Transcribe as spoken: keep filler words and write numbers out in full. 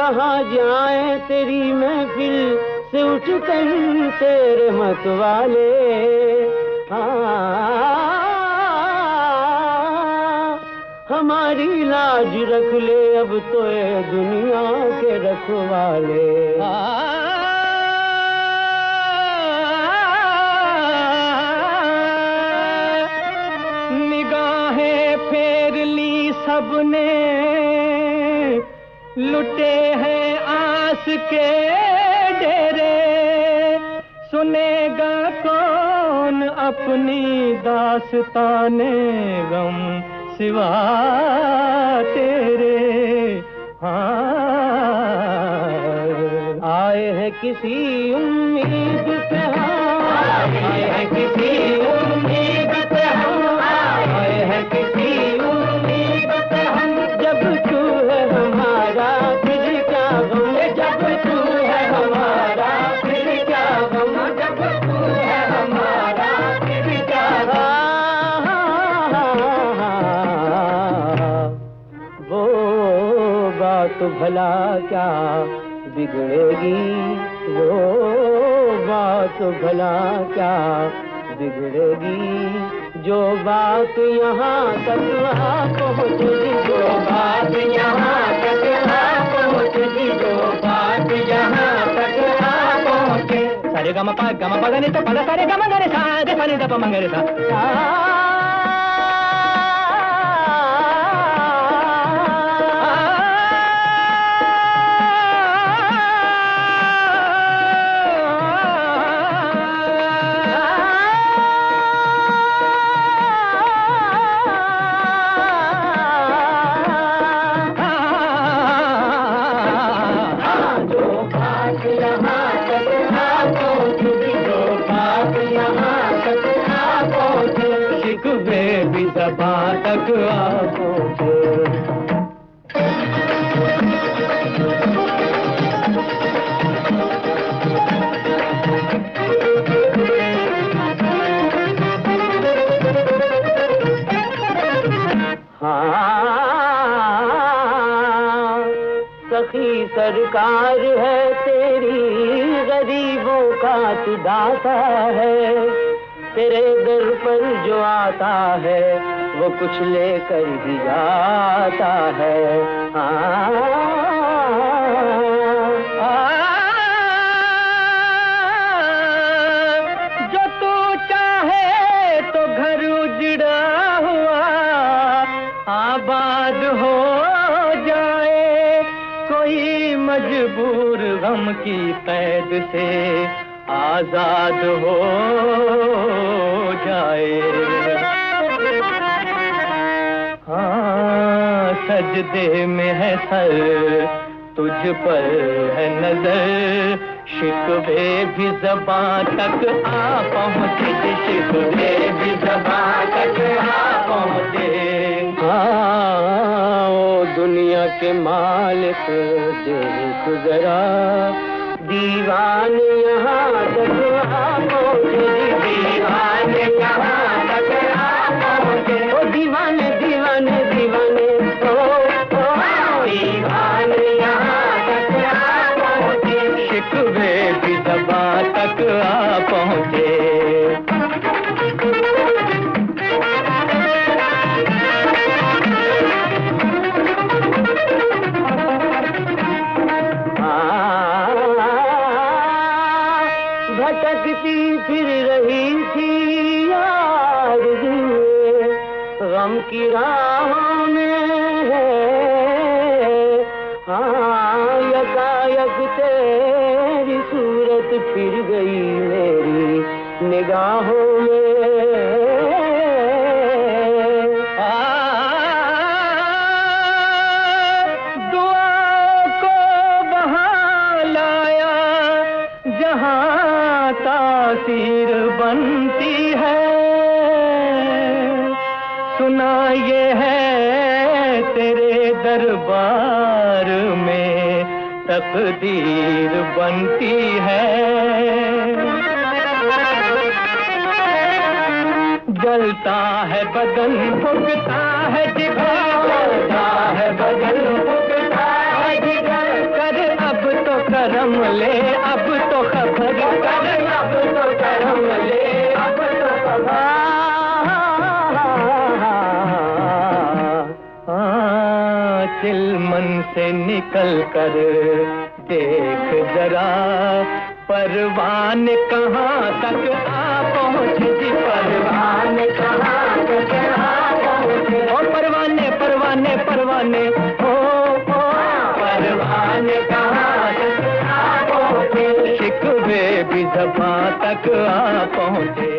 जहाँ जाए तेरी महफिल से उठकर तेरे मत वाले। हाँ हमारी लाज रख ले अब तो ये दुनिया के रखवाले। निगाहें फेर ली सबने, लुटे हैं आस के डेरे, सुनेगा कौन अपनी दास्ताने गम सिवा तेरे। हाँ आए हैं किसी उम्मीद पे हम, आए हैं किसी उम्मीद पे हम, आए हैं किसी उम्मीद पे हम। जब तू है हमारा फिर क्या गम, जब तू है हमारा फिर क्या गम, जब तू है हमारा फिर क्या गम। वो बात भला क्या बिगड़ेगी, वो बात भला क्या बिगड़ेगी, जो बात यहाँ तक आ पहुँचेगी, जो बात यहाँ तक आ पहुँचेगी, जो बात यहाँ तक आ पहुँचे। सारे गम पा गम पगने तो पद सारे गम गरे सा दे पने दप मंगरे सा। तक आ पहुँचे। हाँ सखी सरकार है तेरी, गरीबों का तू दाता है, तेरे दर पर जो आता है वो कुछ लेकर ही जाता है। हाँ जो तू चाहे तो घर उजड़ा हुआ आबाद हो जाए, कोई मजबूर गम की कैद से आजाद हो जाए। हाँ सजदे में है सर तुझ पर है नजर, शिकवे भी ज़बां तक आ पहुँचे, शिकवे भी ज़बां तक आ पहुँचे। हाँ ओ दुनिया के मालिक देख जरा, दीवाने यहाँ तक आ पहुँचे, दीवाने यहाँ तक आ पहुँचे। ओ दीवाने दीवाने दीवाने ओ, ओ दीवाने यहाँ तक आ पहुँचे, शिकवे भी ज़बां तक आ पहुँचे। भटकती फिर रही थी यार गम की राहों में, हाँ यकायक तेरी सूरत फिर गई मेरी निगाहों में। दुआ को बहा लाया जहाँ तासीर बनती है, सुना ये है तेरे दरबार में तकदीर बनती है। जलता है बदन फूकता है जिगर, जलता है बदन फूकता है जिगर, कर दिल मन से निकल कर देख जरा, परवान कहाँ तक आ पहुँचे जी, परवान कहाँ तक आ पहुँचे। ओ परवाने परवाने परवाने, ओ ओ परवाने कहाँ तक आ पहुँचे, शिकवे भी ज़बां तक आ पहुँचे।